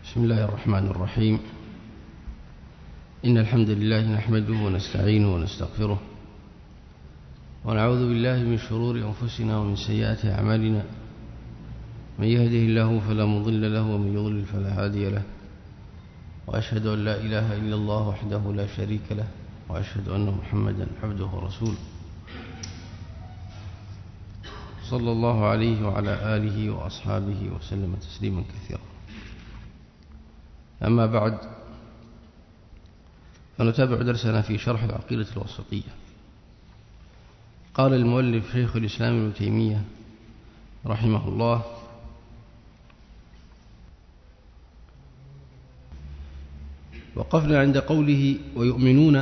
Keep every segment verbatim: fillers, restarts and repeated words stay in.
بسم الله الرحمن الرحيم. إن الحمد لله نحمده ونستعينه ونستغفره ونعوذ بالله من شرور أنفسنا ومن سيئات أعمالنا. من يهده الله فلا مضل له ومن يضلل فلا هادي له، وأشهد أن لا إله إلا الله وحده لا شريك له، وأشهد أن محمدا عبده ورسوله صلى الله عليه وعلى آله وأصحابه وسلم تسليما كثيرا. أما بعد، فنتابع درسنا في شرح العقيدة الواسطية. قال المؤلف شيخ الإسلام ابن تيمية رحمه الله: وقفنا عند قوله ويؤمنون،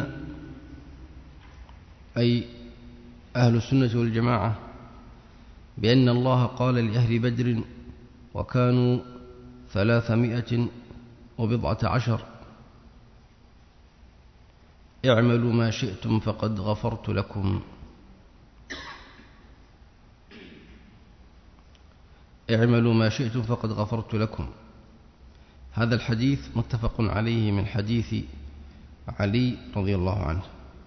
أي أهل السنة والجماعة، بأن الله قال لأهل بدر وكانوا ثلاثمائة وبضعة عشر: اعملوا ما شئتم فقد غفرت لكم. اعملوا ما شئتم فقد غفرت لكم. هذا الحديث متفق عليه من حديث علي رضي الله عنه،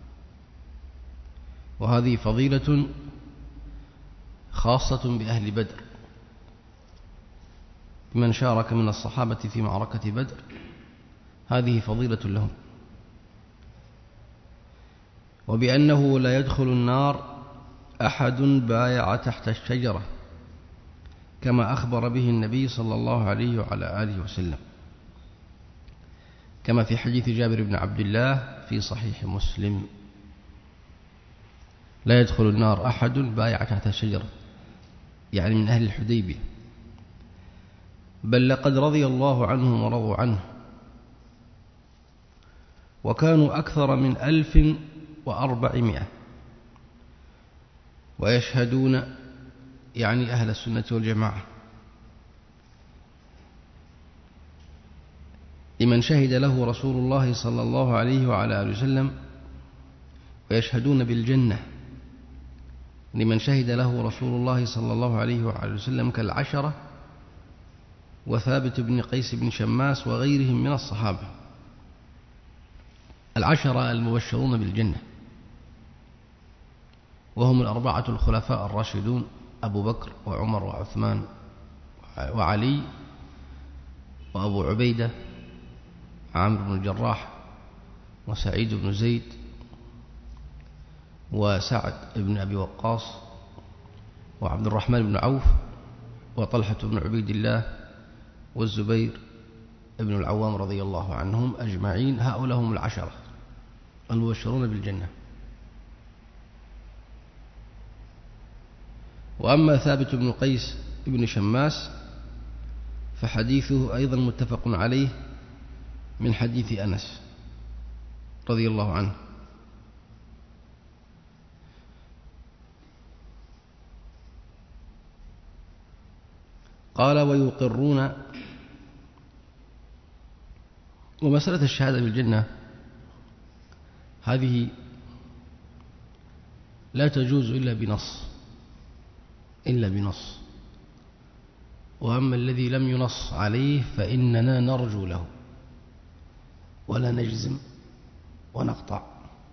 وهذه فضيلة خاصة بأهل بدر، من شارك من الصحابة في معركة بدر، هذه فضيلة لهم. وبأنه لا يدخل النار أحد بايع تحت الشجرة، كما أخبر به النبي صلى الله عليه وعلى آله وسلم، كما في حديث جابر بن عبد الله في صحيح مسلم: لا يدخل النار أحد بايع تحت الشجرة، يعني من أهل الحديبية، بل لقد رضي الله عنهم ورضوا عنه، وكانوا أكثر من ألف وأربعمائة، ويشهدون، يعني أهل السنة والجماعة، لمن شهد له رسول الله صلى الله عليه وعلى آله وسلم، ويشهدون بالجنة لمن شهد له رسول الله صلى الله عليه وعلى وسلم كالعشرة وثابت بن قيس بن شماس وغيرهم من الصحابة، العشرة المبشرون بالجنة، وهم الأربعة الخلفاء الراشدون: أبو بكر وعمر وعثمان وعلي وأبو عبيدة عامر بن الجراح وسعيد بن زيد وسعد بن أبي وقاص وعبد الرحمن بن عوف وطلحة بن عبيد الله والزبير بن العوام رضي الله عنهم أجمعين. هؤلاء هم العشرة المبشرون بالجنة. وأما ثابت بن قيس بن شماس فحديثه أيضا متفق عليه من حديث أنس رضي الله عنه. قال: ويقرون. ومسألة الشهادة بالجنة هذه لا تجوز إلا بنص إلا بنص وأما الذي لم ينص عليه فإننا نرجو له ولا نجزم ونقطع.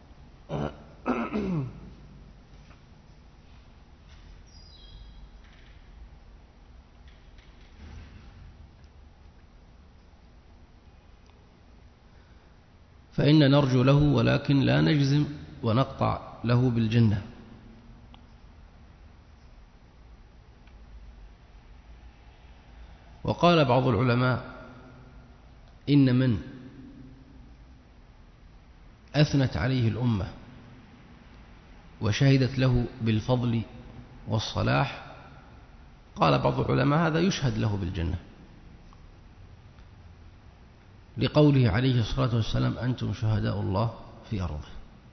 فإن نرجو له ولكن لا نجزم ونقطع له بالجنة. وقال بعض العلماء: إن من أثنت عليه الأمة وشهدت له بالفضل والصلاح، قال بعض العلماء هذا يشهد له بالجنة، لقوله عليه الصلاة والسلام: أنتم شهداء الله في أرضه،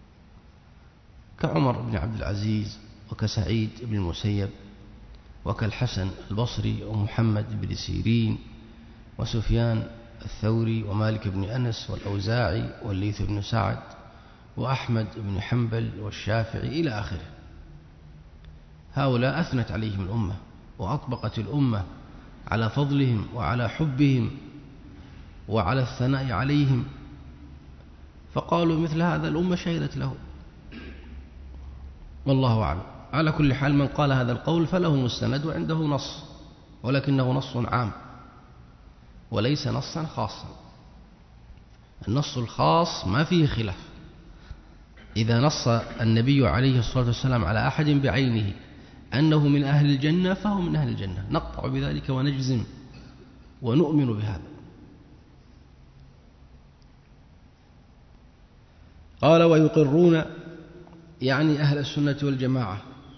كعمر بن عبد العزيز وكسعيد بن المسيب وكالحسن البصري ومحمد بن سيرين وسفيان الثوري ومالك بن أنس والأوزاعي والليث بن سعد وأحمد بن حنبل والشافعي إلى آخره. هؤلاء أثنت عليهم الأمة وأطبقت الأمة على فضلهم وعلى حبهم وعلى الثناء عليهم، فقالوا مثل هذا الأمة شهدت له، والله أعلم. على كل حال من قال هذا القول فله مستند وعنده نص، ولكنه نص عام وليس نصا خاصا. النص الخاص ما فيه خلاف، إذا نص النبي عليه الصلاة والسلام على أحد بعينه أنه من أهل الجنة فهو من أهل الجنة، نقطع بذلك ونجزم ونؤمن بهذا. قال ويقرون يعني أهل السنة والجماعة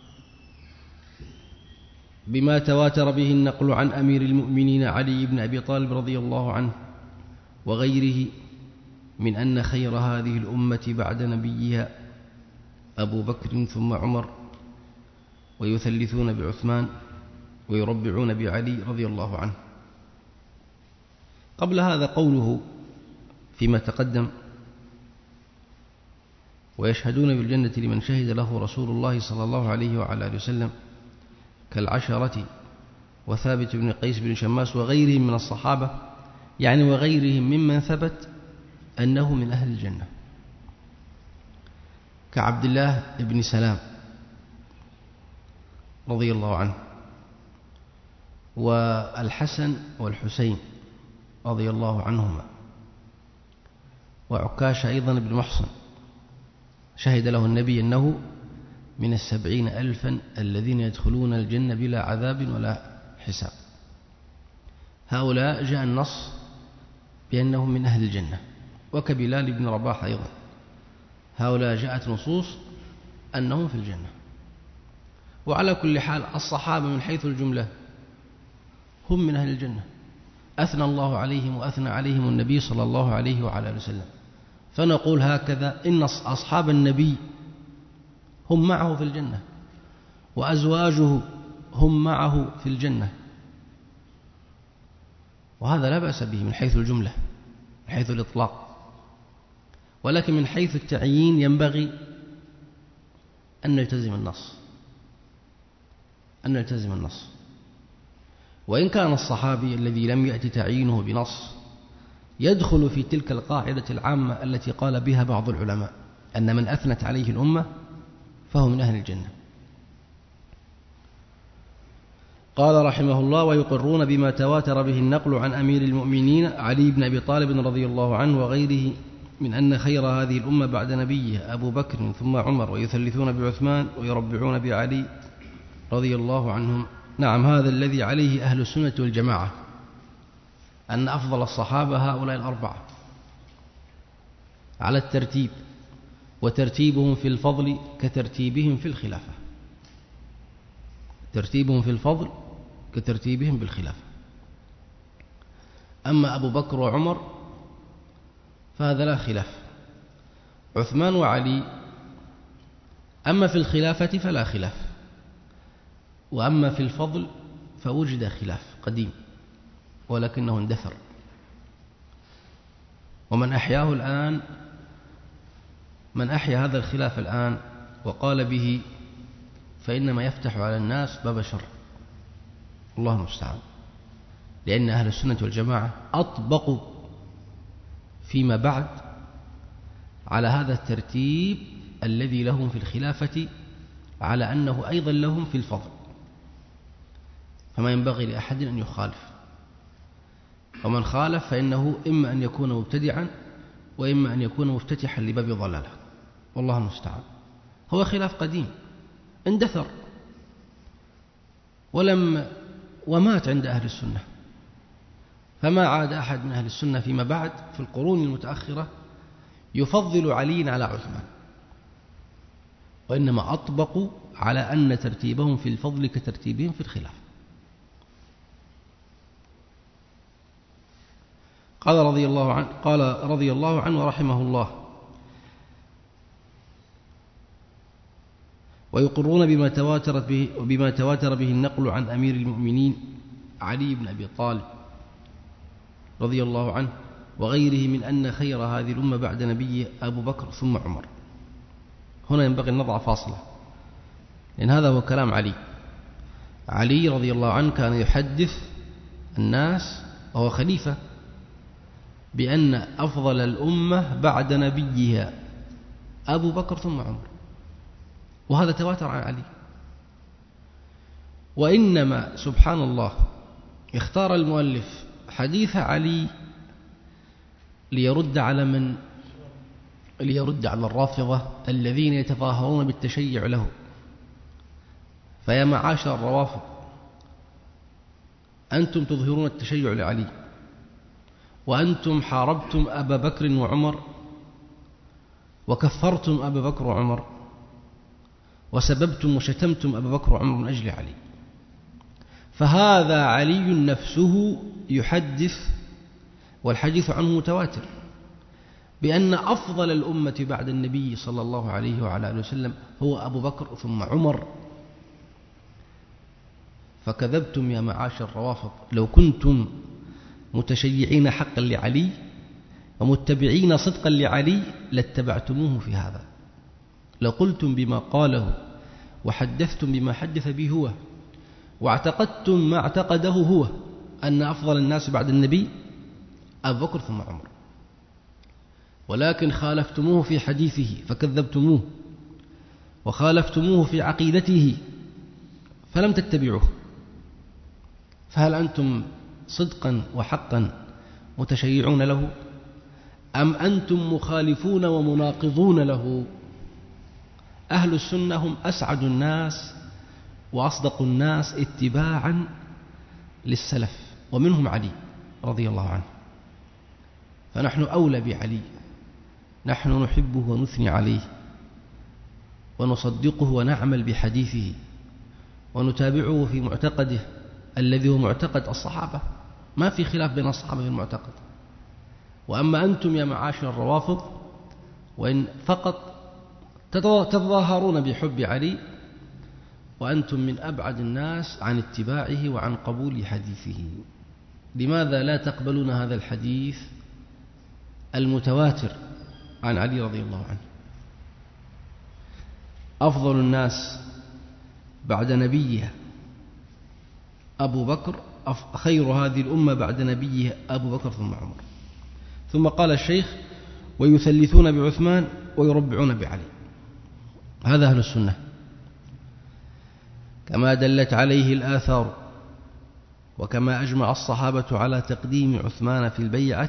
بما تواتر به النقل عن أمير المؤمنين علي بن أبي طالب رضي الله عنه وغيره من أن خير هذه الأمة بعد نبيها أبو بكر ثم عمر، ويثلثون بعثمان ويربعون بعلي رضي الله عنه. قبل هذا قوله فيما تقدم ويشهدون بالجنة لمن شهد له رسول الله صلى الله عليه وعلى آله وسلم كالعشرة وثابت بن قيس بن شماس وغيرهم من الصحابة، يعني وغيرهم ممن ثبت أنه من أهل الجنة، كعبد الله بن سلام رضي الله عنه، والحسن والحسين رضي الله عنهما، وعكاش أيضا بن محصن شهد له النبي أنه من السبعين ألفا الذين يدخلون الجنة بلا عذاب ولا حساب. هؤلاء جاء النص بأنهم من أهل الجنة، وكبلال بن رباح أيضا، هؤلاء جاءت نصوص أنهم في الجنة. وعلى كل حال الصحابة من حيث الجملة هم من أهل الجنة، أثنى الله عليهم وأثنى عليهم النبي صلى الله عليه وعلى آله وسلم. فنقول هكذا إن أصحاب النبي هم معه في الجنة، وأزواجه هم معه في الجنة، وهذا لا بأس به من حيث الجملة، من حيث الإطلاق. ولكن من حيث التعيين ينبغي أن نلتزم النص، أن نلتزم النص. وإن كان الصحابي الذي لم يأتي تعيينه بنص يدخل في تلك القاعدة العامة التي قال بها بعض العلماء أن من أثنت عليه الأمة فهو من أهل الجنة. قال رحمه الله ويقرون بما تواتر به النقل عن أمير المؤمنين علي بن أبي طالب رضي الله عنه وغيره من أن خير هذه الأمة بعد نبيه أبو بكر ثم عمر، ويثلثون بعثمان ويربعون بعلي رضي الله عنهم. نعم، هذا الذي عليه أهل السنة والجماعة، أن أفضل الصحابة هؤلاء الأربعة على الترتيب، وترتيبهم في الفضل كترتيبهم في الخلافة، ترتيبهم في الفضل كترتيبهم بالخلافة. أما أبو بكر وعمر فهذا لا خلاف، عثمان وعلي أما في الخلافة فلا خلاف، وأما في الفضل فوجد خلاف قديم ولكنه اندثر. ومن أحياه الآن، من أحيا هذا الخلاف الآن وقال به فإنما يفتح على الناس باب شر، الله المستعان. لأن أهل السنة والجماعة أطبقوا فيما بعد على هذا الترتيب الذي لهم في الخلافة على أنه أيضا لهم في الفضل، فما ينبغي لأحد أن يخالف، ومن خالف فإنه إما أن يكون مبتدعا وإما أن يكون مفتتحا لباب ضلاله، والله المستعان. هو خلاف قديم اندثر ولم ومات عند أهل السنة، فما عاد أحد من أهل السنة فيما بعد في القرون المتأخرة يفضل علي على عثمان، وإنما أطبقوا على أن ترتيبهم في الفضل كترتيبهم في الخلاف. قال رضي الله عنه قال رضي الله عنه ورحمه الله ويقرون بما تواترت به وبما تواتر به النقل عن أمير المؤمنين علي بن أبي طالب رضي الله عنه وغيره من أن خير هذه الأمة بعد نبي أبو بكر ثم عمر. هنا ينبغي أن نضع فاصلة، لأن هذا هو كلام علي. علي رضي الله عنه كان يحدث الناس وهو خليفة، بأن أفضل الأمة بعد نبيها أبو بكر ثم عمر، وهذا تواتر عن علي. وإنما سبحان الله اختار المؤلف حديث علي ليرد على من؟ ليرد على الرافضة الذين يتظاهرون بالتشيع له. فيا معاشر الروافض، أنتم تظهرون التشيع لعلي، وأنتم حاربتم أبا بكر وعمر، وكفرتم أبا بكر وعمر، وسببتم وشتمتم أبا بكر وعمر من أجل علي. فهذا علي نفسه يحدث، والحديث عنه متواتر، بأن أفضل الأمة بعد النبي صلى الله عليه وعلى آله وسلم هو أبو بكر ثم عمر. فكذبتم يا معاشر الروافض. لو كنتم متشيعين حقا لعلي ومتبعين صدقا لعلي لاتبعتموه في هذا، لقلتم بما قاله وحدثتم بما حدث به هو، واعتقدتم ما اعتقده هو، أن أفضل الناس بعد النبي أبو بكر ثم عمر. ولكن خالفتموه في حديثه فكذبتموه، وخالفتموه في عقيدته فلم تتبعوه. فهل أنتم صدقا وحقا متشيعون له، أم أنتم مخالفون ومناقضون له؟ أهل السنة هم أسعد الناس وأصدق الناس اتباعا للسلف، ومنهم علي رضي الله عنه. فنحن أولى بعلي، نحن نحبه ونثني عليه ونصدقه ونعمل بحديثه ونتابعه في معتقده الذي هو معتقد الصحابة، ما في خلاف بين الصحابة في المعتقد. وأما أنتم يا معاشر الروافض، وإن فقط تتظاهرون بحب علي، وأنتم من أبعد الناس عن اتباعه وعن قبول حديثه. لماذا لا تقبلون هذا الحديث المتواتر عن علي رضي الله عنه؟ أفضل الناس بعد نبيها أبو بكر، خير هذه الأمة بعد نبيها أبو بكر ثم عمر. ثم قال الشيخ: ويثلثون بعثمان ويربعون بعلي. هذا أهل السنة كما دلت عليه الآثار، وكما أجمع الصحابة على تقديم عثمان في البيعة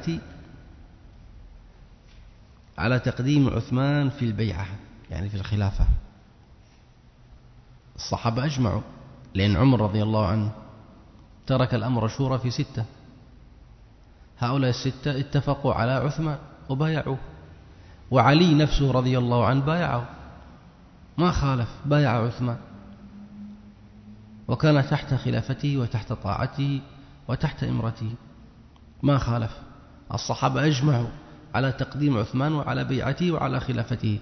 على تقديم عثمان في البيعة يعني في الخلافة. الصحابة أجمعوا، لأن عمر رضي الله عنه ترك الأمر شورى في ستة، هؤلاء الستة اتفقوا على عثمان وبايعوه، وعلي نفسه رضي الله عنه بايعه، ما خالف، بايع عثمان، وكان تحت خلافته وتحت طاعته وتحت إمرته، ما خالف. الصحابة أجمعوا على تقديم عثمان وعلى بيعته وعلى خلافته.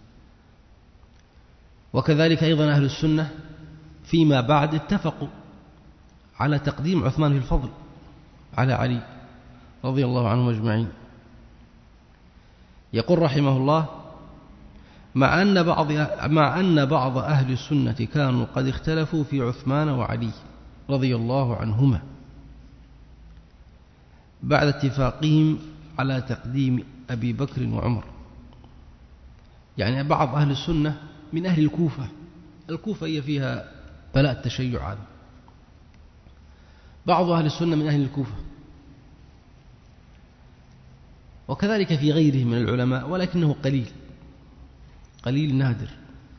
وكذلك أيضا أهل السنة فيما بعد اتفقوا على تقديم عثمان في الفضل على علي رضي الله عنهم أجمعين. يقول رحمه الله: مع أن بعض مع أن بعض أهل السنة كانوا قد اختلفوا في عثمان وعلي رضي الله عنهما بعد اتفاقهم على تقديم أبي بكر وعمر. يعني بعض أهل السنة من أهل الكوفة، الكوفة هي فيها بلاء التشيع هذا، بعض أهل السنة من أهل الكوفة، وكذلك في غيره من العلماء، ولكنه قليل قليل نادر.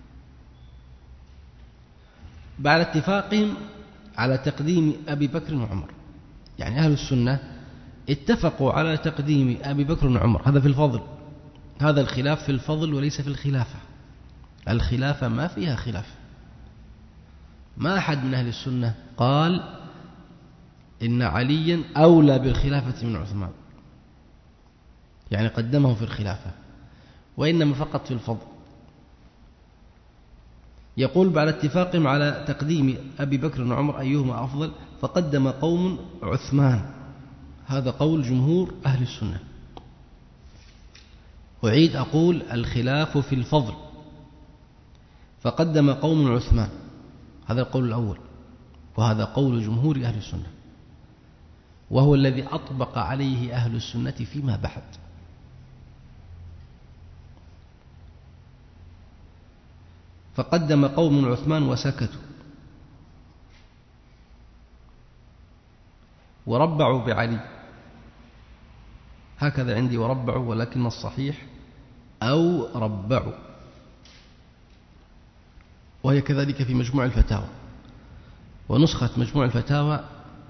بعد اتفاقهم على تقديم أبي بكر وعمر، يعني أهل السنة اتفقوا على تقديم أبي بكر وعمر، هذا في الفضل، هذا الخلاف في الفضل وليس في الخلافة. الخلافة ما فيها خلاف، ما أحد من أهل السنة قال إن عليا أولى بالخلافة من عثمان، يعني قدمه في الخلافة، وإنما فقط في الفضل. يقول: بعد اتفاقهم على تقديم أبي بكر وعمر أيهما أفضل، فقدم قوم عثمان، هذا قول جمهور أهل السنة. أعيد أقول: الخلاف في الفضل، فقدم قوم عثمان، هذا القول الأول، وهذا قول جمهور أهل السنة. وهو الذي أطبق عليه أهل السنة فيما بعد. فقدم قوم عثمان وسكتوا، وربعوا بعلي، هكذا عندي وربعوا، ولكن الصحيح أو ربعوا، وهي كذلك في مجموع الفتاوى. ونسخة مجموع الفتاوى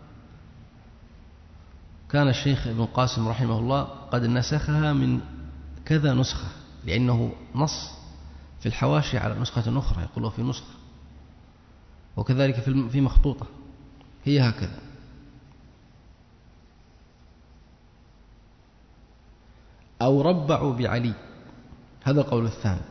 كان الشيخ ابن القاسم رحمه الله قد نسخها من كذا نسخة، لأنه نص في الحواشي على نسخة أخرى يقول في نسخة، وكذلك في مخطوطة هي هكذا. أو ربعوا بعلي، هذا القول الثاني.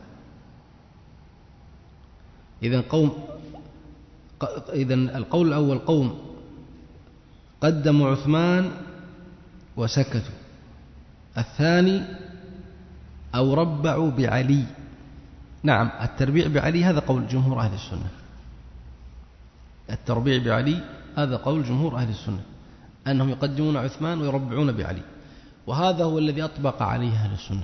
إذن قوم إذن القول الأول قوم قدموا عثمان وسكتوا. الثاني أو ربعوا بعلي. نعم، التربيع بعلي هذا قول جمهور أهل السنة. التربيع بعلي هذا قول جمهور أهل السنة، أنهم يقدمون عثمان ويربعون بعلي، وهذا هو الذي أطبق عليه أهل السنة،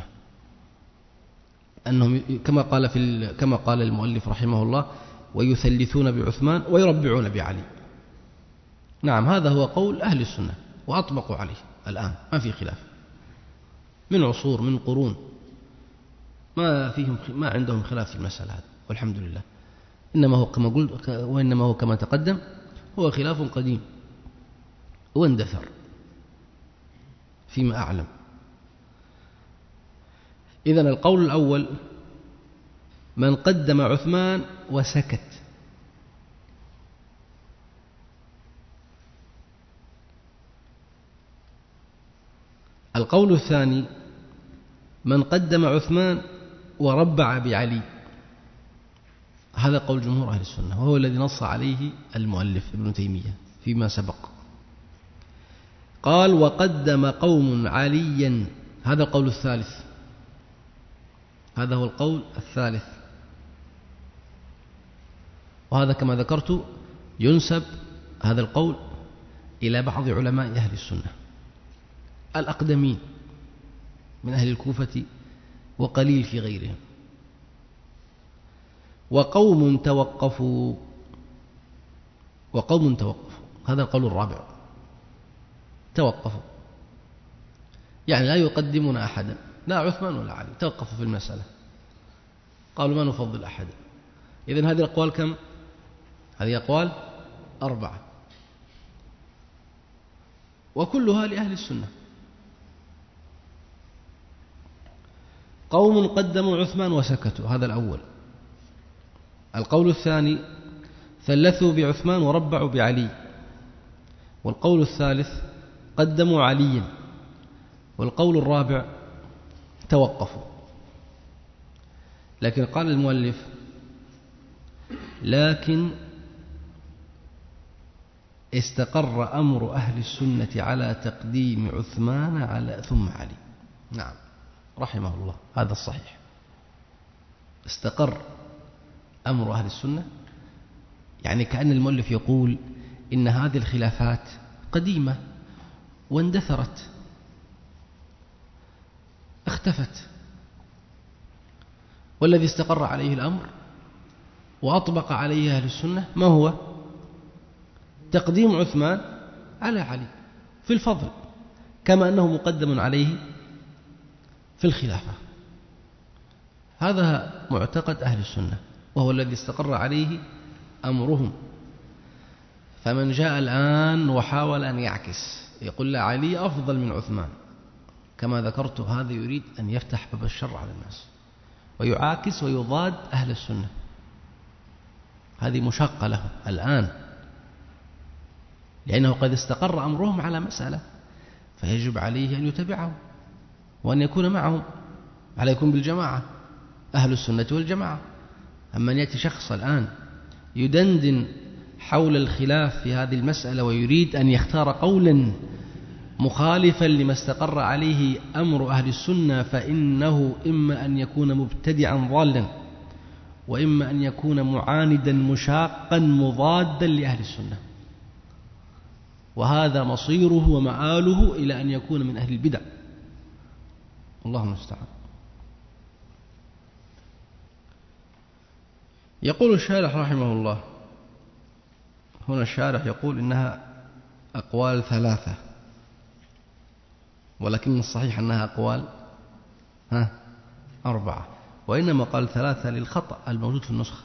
أنهم كما قال في كما قال المؤلف رحمه الله: ويثلثون بعثمان ويربعون بعلي. نعم، هذا هو قول أهل السنة وأطبقوا عليه الآن، ما في خلاف، من عصور من قرون ما فيهم ما عندهم خلاف في المسألة هذه، والحمد لله. إنما هو كما قلت وإنما هو كما تقدم هو خلاف قديم واندثر فيما أعلم. إذن القول الأول من قدم عثمان وسكت. القول الثاني من قدم عثمان وربع بعلي، هذا قول جمهور أهل السنة، وهو الذي نص عليه المؤلف ابن تيمية فيما سبق. قال: وقدم قوم عليا، هذا القول الثالث، هذا هو القول الثالث. وهذا كما ذكرت ينسب هذا القول إلى بعض علماء أهل السنة الأقدمين من أهل الكوفة وقليل في غيرهم. وقوم توقفوا، وقوم توقفوا، هذا القول الرابع، توقفوا يعني لا يقدمون أحدا، لا عثمان ولا علي، توقفوا في المسألة، قالوا ما نفضل أحدا. إذن هذه الأقوال كم؟ هذه أقوال أربعة، وكلها لأهل السنة. قوم قدموا عثمان وسكتوا، هذا الأول. القول الثاني ثلثوا بعثمان وربعوا بعلي. والقول الثالث قدموا عليا. والقول الرابع توقفوا. لكن قال المؤلف: لكن استقر أمر أهل السنة على تقديم عثمان على ثم علي. نعم، رحمه الله، هذا الصحيح. استقر أمر أهل السنة، يعني كأن المؤلف يقول إن هذه الخلافات قديمة واندثرت، اختفت، والذي استقر عليه الأمر وأطبق عليه أهل السنة ما هو؟ تقديم عثمان على علي في الفضل، كما أنه مقدم عليه في الخلافة. هذا معتقد أهل السنة، وهو الذي استقر عليه أمرهم. فمن جاء الآن وحاول أن يعكس يقول لا علي أفضل من عثمان كما ذكرت، هذا يريد أن يفتح باب الشر على الناس ويعاكس ويضاد أهل السنة. هذه مشقة له الآن، لأنه قد استقر أمرهم على مسألة، فيجب عليه أن يتبعهم وأن يكون معهم، على يكون بالجماعة، أهل السنة والجماعة. أما أن يأتي شخص الآن يدندن حول الخلاف في هذه المسألة ويريد أن يختار قولا مخالفا لما استقر عليه أمر أهل السنة، فإنه إما أن يكون مبتدعا ضالا، وإما أن يكون معاندا مشاقا مضادا لأهل السنة. وهذا مصيره ومآله إلى أن يكون من أهل البدع. الله المستعان. يقول الشارح رحمه الله، هنا الشارح يقول إنها أقوال ثلاثة، ولكن الصحيح أنها أقوال ها أربعة، وإنما قال ثلاثة للخطأ الموجود في النسخة،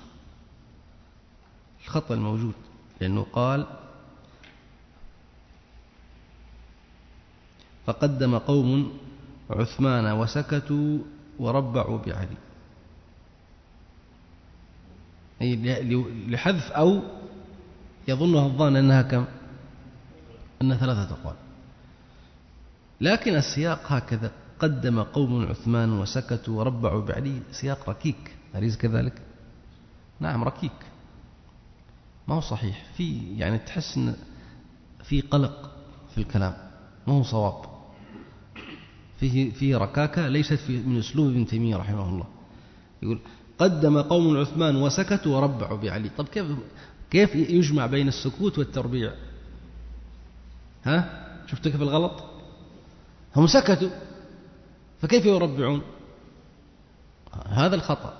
الخطأ الموجود، لأنه قال فقدم قوم عثمان وسكتوا وربعوا بعلي، لحذف أو يظنها الظان أنها كم؟ أنها ثلاثة أقوال، لكن السياق هكذا: قدم قوم عثمان وسكتوا وربعوا بعلي، سياق ركيك، أليس كذلك؟ نعم ركيك، ما هو صحيح، في يعني تحس إن في قلق في الكلام، ما هو صواب، فيه فيه ركاكة ليست في من أسلوب ابن تيمية رحمه الله. يقول قدم قوم عثمان وسكتوا وربعوا بعلي. طب كيف كيف يجمع بين السكوت والتربيع؟ ها شفت كيف الغلط؟ هم سكتوا فكيف يربعون؟ هذا الخطأ.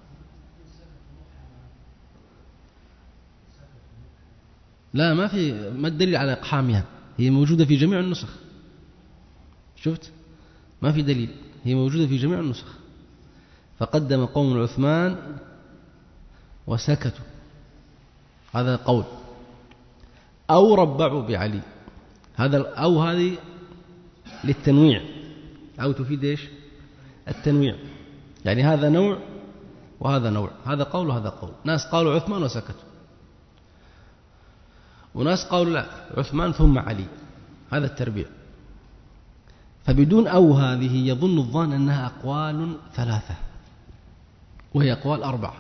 لا، ما في، ما الدليل على إقحامها؟ هي موجودة في جميع النسخ، شفت؟ ما في دليل، هي موجودة في جميع النسخ. فقدم قوم عثمان وسكتوا، هذا قول، أو ربعوا بعلي، هذا أو هذه للتنويع، أو تفيد إيش؟ التنويع، يعني هذا نوع وهذا نوع، هذا قول وهذا قول. ناس قالوا عثمان وسكتوا، وناس قالوا لا عثمان ثم علي، هذا التربيع. فبدون أو هذه يظن الظان أنها أقوال ثلاثة، وهي أقوال أربعة.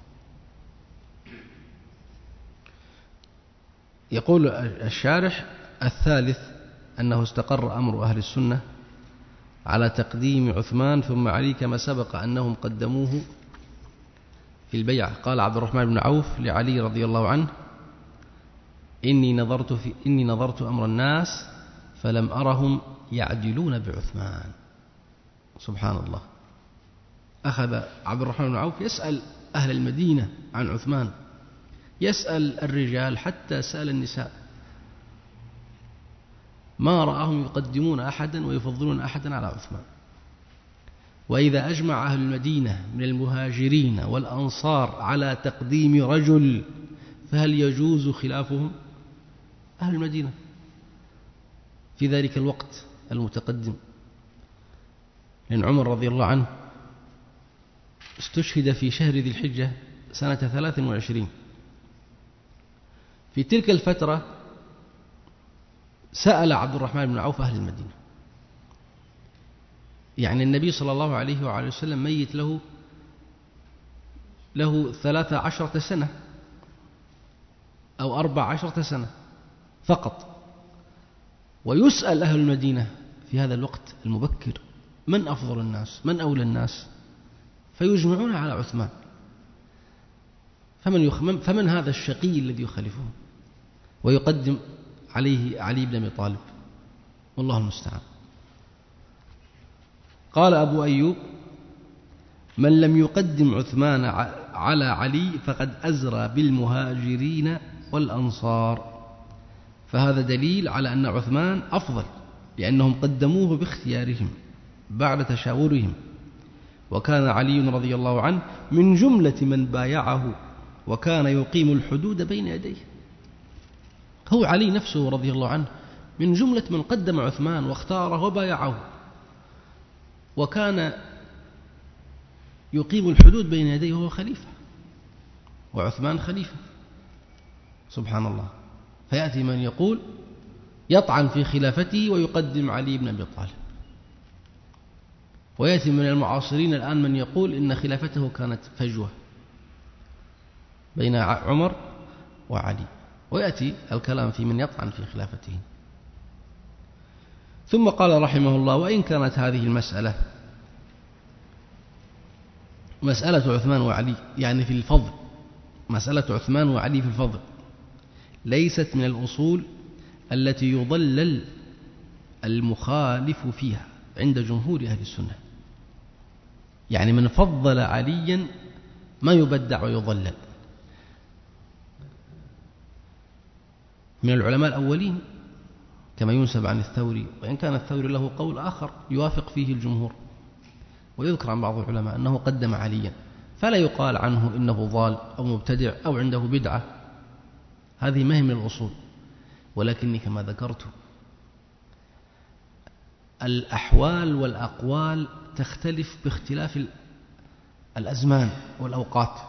يقول الشارح الثالث أنه استقر أمر أهل السنة على تقديم عثمان ثم علي، كما سبق أنهم قدموه في البيعة. قال عبد الرحمن بن عوف لعلي رضي الله عنه: إني نظرت, في إني نظرت أمر الناس فلم أرهم يعدلون بعثمان. سبحان الله. أخذ عبد الرحمن بن عوف يسأل أهل المدينة عن عثمان، يسأل الرجال حتى سأل النساء، ما رآهم يقدمون أحدا ويفضلون أحدا على عثمان. وإذا أجمع أهل المدينة من المهاجرين والأنصار على تقديم رجل فهل يجوز خلافهم؟ أهل المدينة في ذلك الوقت المتقدم، لأن عمر رضي الله عنه استشهد في شهر ذي الحجة سنة ثلاث وعشرين. في تلك الفترة سأل عبد الرحمن بن عوف أهل المدينة، يعني النبي صلى الله عليه وعلى وسلم ميت له له ثلاث عشرة سنة أو أربع عشرة سنة فقط، ويسأل أهل المدينة في هذا الوقت المبكر من أفضل الناس، من أولى الناس، فيجمعون على عثمان. فمن, يخمم فمن هذا الشقي الذي يخالفه ويقدم عليه علي بن أبي طالب؟ والله المستعان. قال أبو أيوب: من لم يقدم عثمان على علي فقد أزرى بالمهاجرين والأنصار. فهذا دليل على أن عثمان أفضل، لأنهم قدموه باختيارهم بعد تشاورهم. وكان علي رضي الله عنه من جملة من بايعه، وكان يقيم الحدود بين يديه. هو علي نفسه رضي الله عنه من جملة من قدم عثمان واختاره وبايعه، وكان يقيم الحدود بين يديه وهو خليفة، وعثمان خليفة. سبحان الله. فيأتي من يقول يطعن في خلافته ويقدم علي بن أبي طالب، ويأتي من المعاصرين الآن من يقول إن خلافته كانت فجوة بين عمر وعلي، ويأتي الكلام في من يطعن في خلافته. ثم قال رحمه الله: وإن كانت هذه المسألة مسألة عثمان وعلي، يعني في الفضل، مسألة عثمان وعلي في الفضل، ليست من الأصول التي يضلل المخالف فيها عند جمهور أهل السنة. يعني من فضل عليا ما يبدع ويضلل من العلماء الأولين كما ينسب عن الثوري، وإن كان الثوري له قول آخر يوافق فيه الجمهور، ويذكر عن بعض العلماء أنه قدم عليا، فلا يقال عنه إنه ضال أو مبتدع أو عنده بدعة، هذه ما هي من الأصول. ولكني كما ذكرت الأحوال والأقوال تختلف باختلاف الأزمان والأوقات.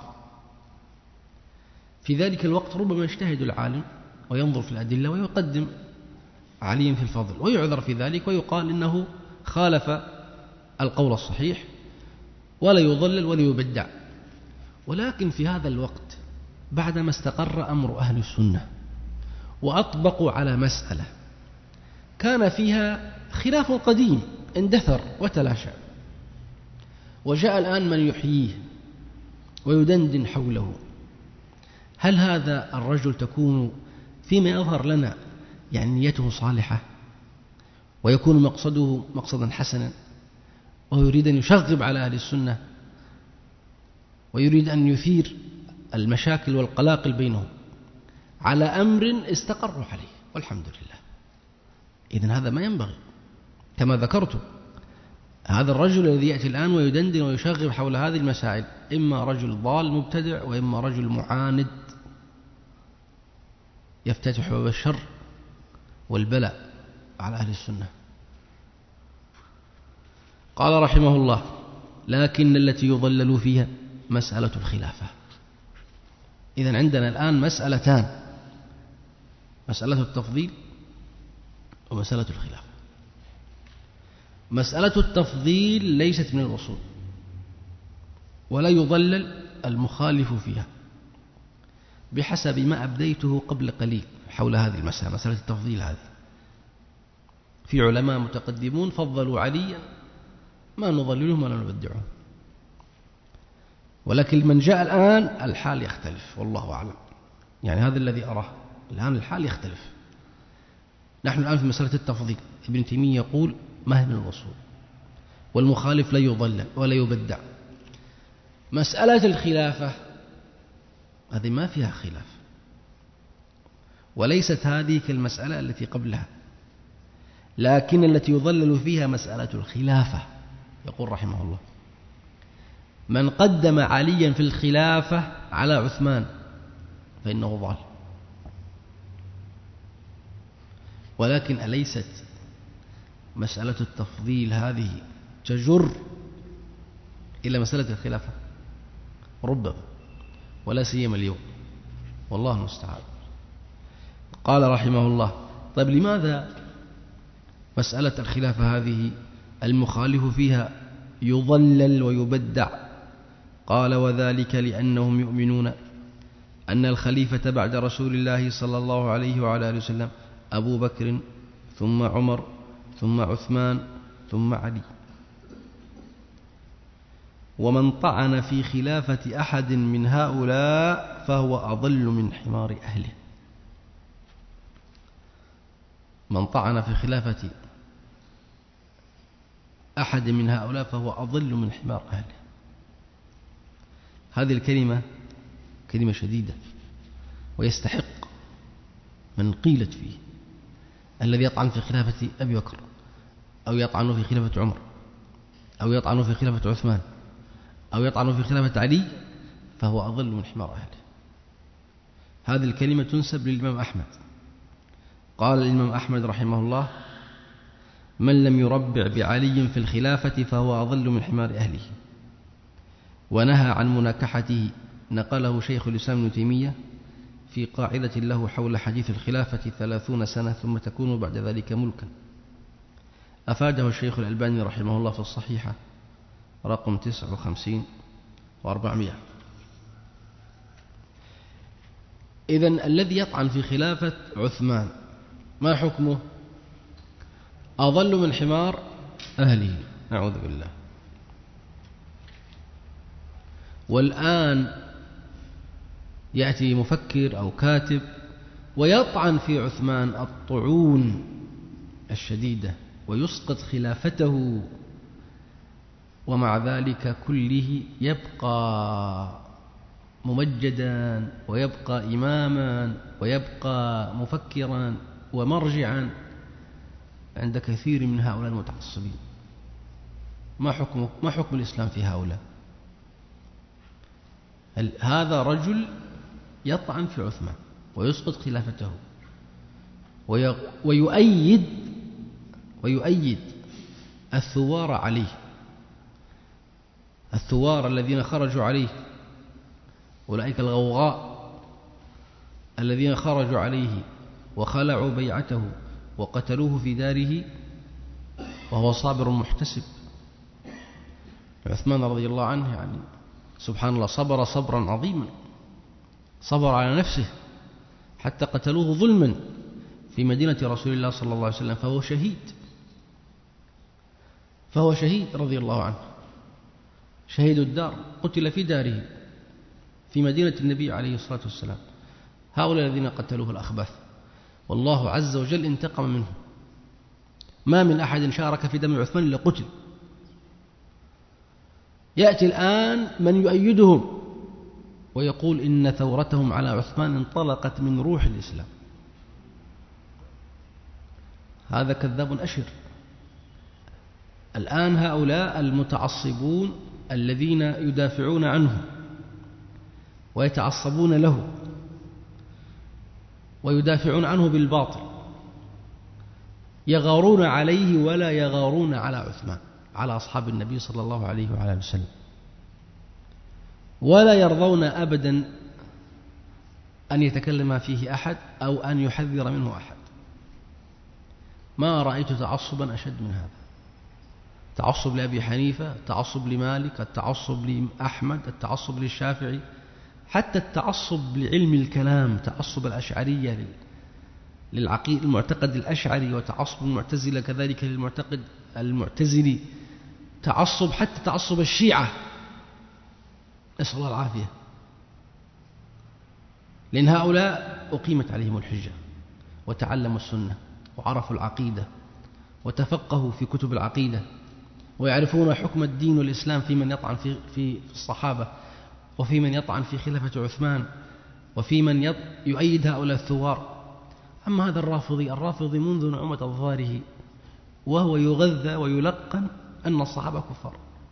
في ذلك الوقت ربما يجتهد العالم وينظر في الأدلة ويقدم عليا في الفضل، ويعذر في ذلك ويقال إنه خالف القول الصحيح ولا يضلل ولا يبدع. ولكن في هذا الوقت بعدما استقر أمر أهل السنة وأطبقوا على مسألة كان فيها خلاف قديم اندثر وتلاشى، وجاء الآن من يحييه ويدندن حوله، هل هذا الرجل تكون فيما يظهر لنا يعني نيته صالحة ويكون مقصده مقصدا حسنا، وهو يريد أن يشغب على أهل السنة ويريد أن يثير المشاكل والقلاقل بينهم على أمر استقروا عليه والحمد لله؟ إذن هذا ما ينبغي. كما ذكرت هذا الرجل الذي يأتي الآن ويدندن ويشغب حول هذه المسائل إما رجل ضال مبتدع وإما رجل معاند يفتتح باب الشر والبلاء على أهل السنة. قال رحمه الله: لكن التي يضلل فيها مسألة الخلافة. إذن عندنا الآن مسألتان: مسألة التفضيل ومسألة الخلافة. مسألة التفضيل ليست من الأصول ولا يضلل المخالف فيها بحسب ما أبديته قبل قليل حول هذه المسألة، مسألة التفضيل هذه. في علماء متقدمون فضلوا عليا ما نضللهم ولا نبدعهم، ولكن من جاء الآن الحال يختلف والله أعلم. يعني هذا الذي أراه الآن، الحال يختلف. نحن الآن في مسألة التفضيل ابن تيمية يقول ما هي من الأصول، والمخالف لا يضلل ولا يبدع. مسألة الخلافة هذه ما فيها خلاف، وليست هذه كالمسألة التي قبلها، لكن التي يضلل فيها مسألة الخلافة. يقول رحمه الله: من قدم عليا في الخلافة على عثمان فإنه ضال. ولكن أليست مسألة التفضيل هذه تجر إلى مسألة الخلافة؟ ربما، ولا سيما اليوم، والله المستعان. قال رحمه الله: طيب لماذا مسألة الخلافة هذه المخالف فيها يضلل ويبدع؟ قال: وذلك لأنهم يؤمنون أن الخليفة بعد رسول الله صلى الله عليه وعلى آله وسلم أبو بكر ثم عمر ثم عثمان ثم علي، ومن طعن في خلافة أحد من هؤلاء فهو أضل من حمار أهله. من طعن في خلافة أحد من هؤلاء فهو أضل من حمار أهله. هذه الكلمة كلمة شديدة ويستحق من قيلت فيه. الذي يطعن في خلافة أبي بكر أو يطعن في خلافة عمر أو يطعن في خلافة عثمان أو يطعن في خلافة علي فهو أضل من حمار أهله. هذه الكلمة تنسب للإمام أحمد. قال الإمام أحمد رحمه الله: من لم يربع بعلي في الخلافة فهو أضل من حمار أهله. ونهى عن مناكحته، نقله شيخ الإسلام ابن تيمية في قاعدة له حول حديث الخلافة: ثلاثون سنة ثم تكون بعد ذلك ملكا. أفاده الشيخ الألباني رحمه الله في الصحيحة رقم تسعة وخمسين وأربعمائة. إذن الذي يطعن في خلافة عثمان ما حكمه؟ أضل من حمار أهله، نعوذ بالله. والآن يأتي مفكر أو كاتب ويطعن في عثمان الطعون الشديدة ويسقط خلافته، ومع ذلك كله يبقى ممجدا ويبقى إماما ويبقى مفكرا ومرجعا عند كثير من هؤلاء المتعصبين. ما حكم ما حكم الإسلام في هؤلاء؟ هذا رجل يطعن في عثمان ويسقط خلافته ويؤيد ويؤيد الثوار عليه، الثوار الذين خرجوا عليه، أولئك الغوغاء الذين خرجوا عليه وخلعوا بيعته وقتلوه في داره وهو صابر محتسب. عثمان رضي الله عنه يعني سبحان الله صبر صبرا عظيما، صبر على نفسه حتى قتلوه ظلما في مدينة رسول الله صلى الله عليه وسلم، فهو شهيد فهو شهيد رضي الله عنه، شهيد الدار، قتل في داره في مدينة النبي عليه الصلاة والسلام. هؤلاء الذين قتلوه الأخبث، والله عز وجل انتقم منهم. ما من أحد شارك في دم عثمان إلا قتل. يأتي الآن من يؤيدهم ويقول إن ثورتهم على عثمان انطلقت من روح الإسلام. هذا كذاب أشر. الآن هؤلاء المتعصبون الذين يدافعون عنه ويتعصبون له ويدافعون عنه بالباطل يغارون عليه ولا يغارون على عثمان، على أصحاب النبي صلى الله عليه وعلى آله وسلم، ولا يرضون أبدا أن يتكلم فيه أحد أو أن يحذر منه أحد. ما رأيت تعصبا أشد من هذا. تعصب لأبي حنيفة، التعصب لمالك، التعصب لأحمد، التعصب للشافعي، حتى التعصب لعلم الكلام، تعصب الأشعرية للعقيد المعتقد الأشعري، وتعصب المعتزلة كذلك للمعتقد المعتزلي، تعصب حتى تعصب الشيعة، نسأل الله العافية. لأن هؤلاء أقيمت عليهم الحجة وتعلموا السنة وعرفوا العقيدة وتفقهوا في كتب العقيدة ويعرفون حكم الدين والإسلام في من يطعن في في الصحابة وفي من يطعن في خلافة عثمان وفي من يؤيد هؤلاء الثوار. أما هذا الرافضي الرافضي منذ نعومة أظفاره وهو يغذى ويلقن أن الصحابة كفار،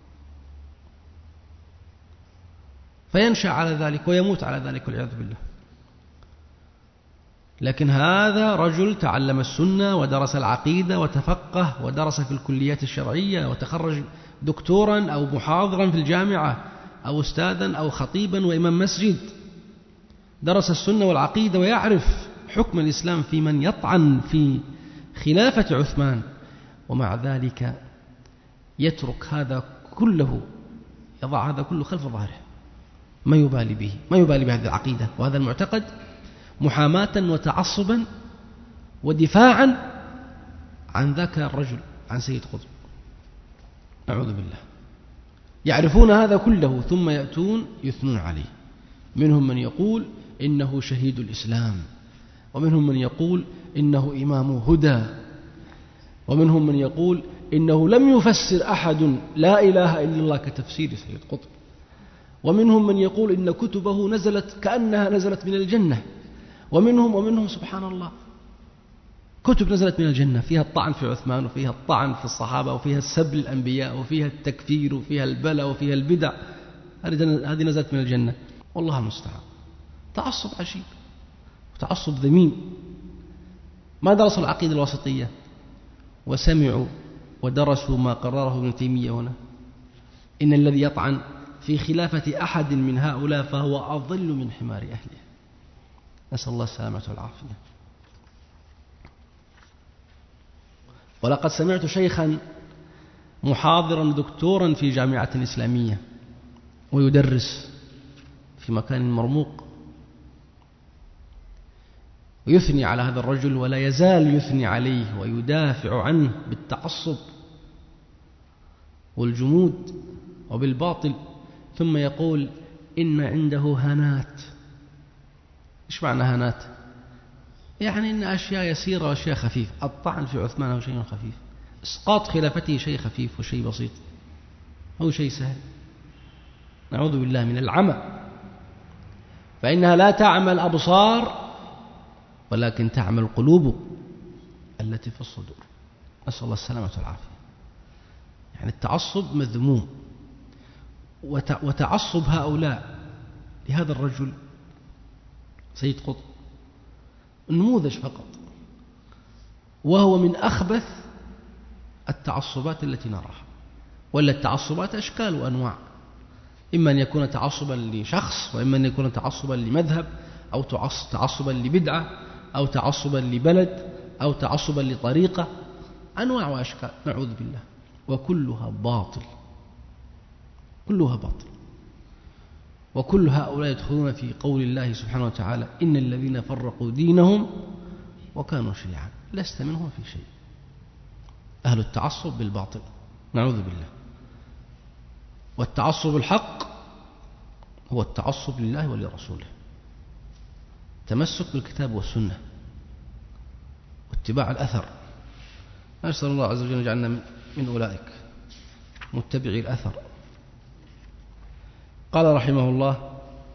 فينشأ على ذلك ويموت على ذلك والعياذ بالله. لكن هذا رجل تعلم السنة ودرس العقيدة وتفقه ودرس في الكليات الشرعية وتخرج دكتورا أو محاضرا في الجامعة أو أستاذا أو خطيبا وإمام مسجد، درس السنة والعقيدة ويعرف حكم الإسلام في من يطعن في خلافة عثمان، ومع ذلك يترك هذا كله، يضع هذا كله خلف ظهره، ما يبالي به، ما يبالي بهذه العقيدة وهذا المعتقد، محاماة وتعصبا ودفاعا عن ذاك الرجل، عن سيد قطب. نعوذ بالله. يعرفون هذا كله ثم يأتون يثنون عليه. منهم من يقول إنه شهيد الإسلام، ومنهم من يقول إنه إمام هدى، ومنهم من يقول إنه لم يفسر أحد لا إله إلا الله كتفسير سيد قطب، ومنهم من يقول إن كتبه نزلت كأنها نزلت من الجنة، ومنهم ومنهم سبحان الله كتب نزلت من الجنة فيها الطعن في عثمان وفيها الطعن في الصحابة وفيها السب للأنبياء وفيها التكفير وفيها البلاء وفيها البدع، هذه نزلت من الجنة. والله المستعان. تعصب عجيب وتعصب ذميم. ما درسوا العقيدة الوسطية وسمعوا ودرسوا ما قرره ابن تيمية هنا، إن الذي يطعن في خلافة أحد من هؤلاء فهو أضل من حمار أهله. نسأل الله السلامة والعافية. ولقد سمعت شيخا محاضرا دكتورا في جامعة إسلامية ويدرس في مكان مرموق ويثني على هذا الرجل ولا يزال يثني عليه ويدافع عنه بالتعصب والجمود وبالباطل، ثم يقول إن عنده هنات. إيش معنى هنات؟ يعني إن أشياء يسيرة وأشياء خفيفة. الطعن في عثمان هو شيء خفيف، إسقاط خلافته شيء خفيف وشيء بسيط، هو شيء سهل. نعوذ بالله من العمى، فإنها لا تعمى الأبصار ولكن تعمى القلوب التي في الصدور. نسأل الله السلامة والعافية. يعني التعصب مذموم، وتعصب هؤلاء لهذا الرجل سيد قطب نموذج فقط، وهو من أخبث التعصبات التي نراها. ولا التعصبات أشكال وأنواع، إما أن يكون تعصبا لشخص، وإما أن يكون تعصبا لمذهب، أو تعصبا لبدعة، أو تعصبا لبلد، أو تعصبا لطريقة، أنواع وأشكال نعوذ بالله، وكلها باطل، كلها باطل. وكل هؤلاء يدخلون في قول الله سبحانه وتعالى: إن الذين فرقوا دينهم وكانوا شيعا لست منهم في شيء. أهل التعصب بالباطل نعوذ بالله. والتعصب الحق هو التعصب لله ولرسوله، تمسك بالكتاب والسنة واتباع الأثر. نسأل الله عز وجل يجعلنا من أولئك متبعي الأثر. قال رحمه الله: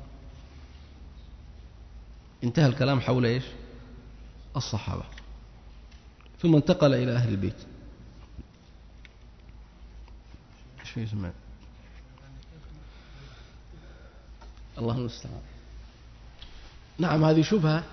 انتهى الكلام حول إيش؟ الصحابة، ثم انتقل إلى أهل البيت. ايش يسمع؟ الله المستعان. نعم، هذه شبهة.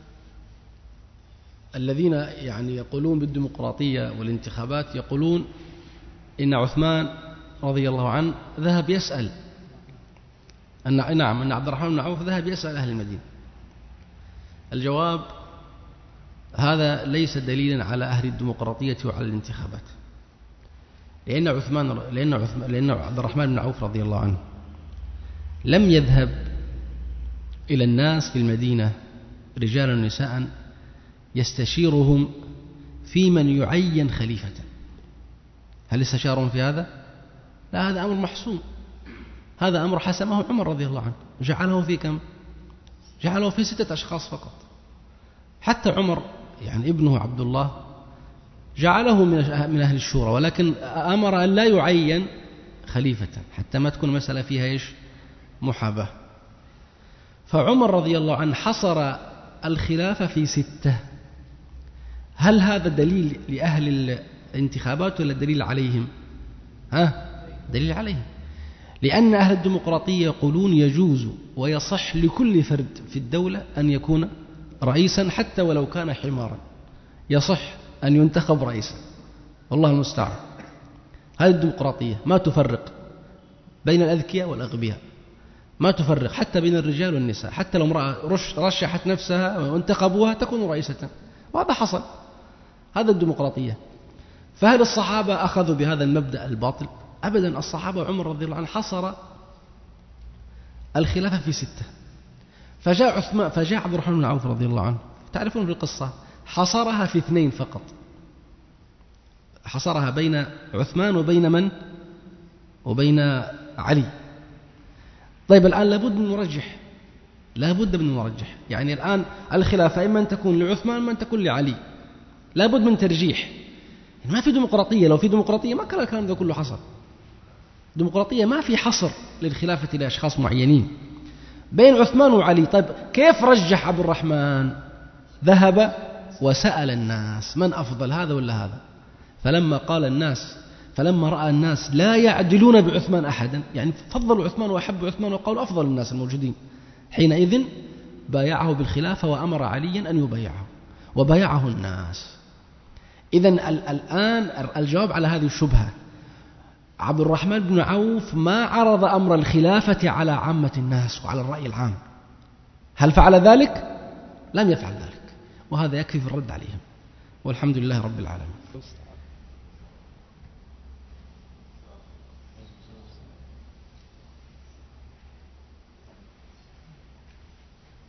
الذين يعني يقولون بالديمقراطية والانتخابات يقولون إن عثمان رضي الله عنه ذهب يسأل أن نعم أن عبد الرحمن بن عوف ذهب يسأل أهل المدينة. الجواب: هذا ليس دليلا على أهل الديمقراطية وعلى الانتخابات، لأن عثمان لأن عثمان لأن عبد الرحمن بن عوف رضي الله عنه لم يذهب إلى الناس في المدينة رجالا ونساء يستشيرهم في من يعين خليفة. هل استشارهم في هذا؟ لا، هذا أمر محسوم، هذا أمر حسمه عمر رضي الله عنه، جعله في كم؟ جعله في ستة أشخاص فقط. حتى عمر يعني ابنه عبد الله جعله من أهل الشورى، ولكن أمر أن لا يعين خليفة حتى ما تكون مسألة فيها إيش؟ محاباة. فعمر رضي الله عنه حصر الخلافة في ستة. هل هذا دليل لأهل الانتخابات ولا دليل عليهم؟ ها؟ دليل عليهم، لأن أهل الديمقراطية يقولون يجوز ويصح لكل فرد في الدولة أن يكون رئيسا حتى ولو كان حمارا، يصح أن ينتخب رئيسا. والله المستعان. هذه الديمقراطية ما تفرق بين الأذكياء والأغبياء، ما تفرق حتى بين الرجال والنساء، حتى لو امرأة رشحت نفسها وانتخبوها تكون رئيسة، وهذا حصل. هذا الديمقراطية. فهل الصحابة أخذوا بهذا المبدأ الباطل؟ أبدا. الصحابة عمر رضي الله عنه حصر الخلافة في ستة. فجاء عثمان فجاء عبد الرحمن بن عوف رضي الله عنه، تعرفون في القصة، حصرها في اثنين فقط، حصرها بين عثمان وبين من؟ وبين علي. طيب الآن لابد من مرجح، لابد من مرجح. يعني الآن الخلافة إما أن تكون لعثمان وإما أن تكون لعلي، لابد من ترجيح. ما في ديمقراطية، لو في ديمقراطية ما كان الكلام ده كله حصل. ديمقراطية ما في حصر للخلافة لأشخاص معينين بين عثمان وعلي. طيب كيف رجح عبد الرحمن؟ ذهب وسأل الناس من أفضل، هذا ولا هذا؟ فلما قال الناس فلما رأى الناس لا يعدلون بعثمان أحدا، يعني فضلوا عثمان وأحبوا عثمان وقالوا أفضل الناس الموجودين، حينئذ بايعه بالخلافة وأمر عليا أن يبايعه وبايعه الناس. إذن الآن الجواب على هذه الشبهة: عبد الرحمن بن عوف ما عرض أمر الخلافة على عامة الناس وعلى الرأي العام. هل فعل ذلك؟ لم يفعل ذلك، وهذا يكفي في الرد عليهم، والحمد لله رب العالمين.